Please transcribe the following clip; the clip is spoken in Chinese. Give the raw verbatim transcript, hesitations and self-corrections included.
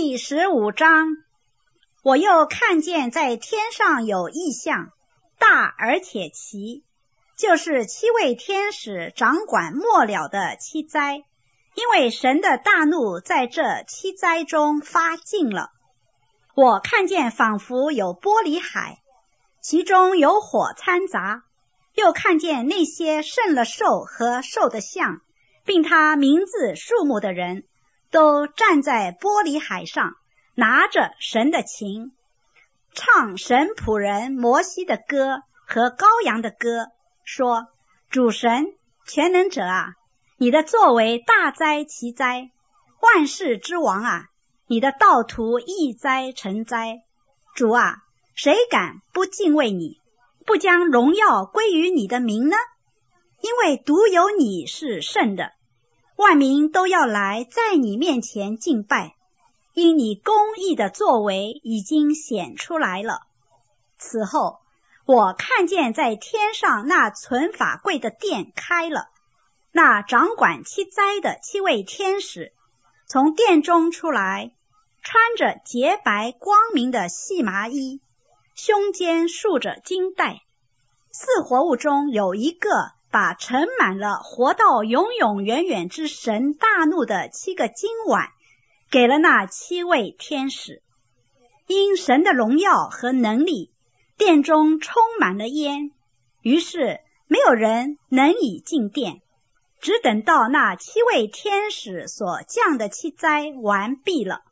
第十五章，我又看见在天上有异象，大而且奇，就是七位天使掌管末了的七灾，因为神的大怒在这七灾中发尽了。我看见仿佛有玻璃海，其中有火掺杂，又看见那些胜了兽和兽的像，并他名字数目的人，都站在玻璃海上，拿着神的琴，唱神仆人摩西的歌和羔羊的歌，说：主神全能者啊，你的作为大哉奇哉，万世之王啊，你的道途易哉成哉。主啊，谁敢不敬畏你，不将荣耀归于你的名呢？因为独有你是圣的，万民都要来在你面前敬拜，因你公义的作为已经显出来了。此后，我看见在天上那存法柜的殿开了，那掌管七灾的七位天使从殿中出来，穿着洁白光明的细麻衣，胸间束着金带。四活物中有一个把盛满了活到永永远远之神大怒的七个金碗给了那七位天使。因神的荣耀和能力，殿中充满了烟，于是没有人能以进殿，只等到那七位天使所降的七灾完毕了。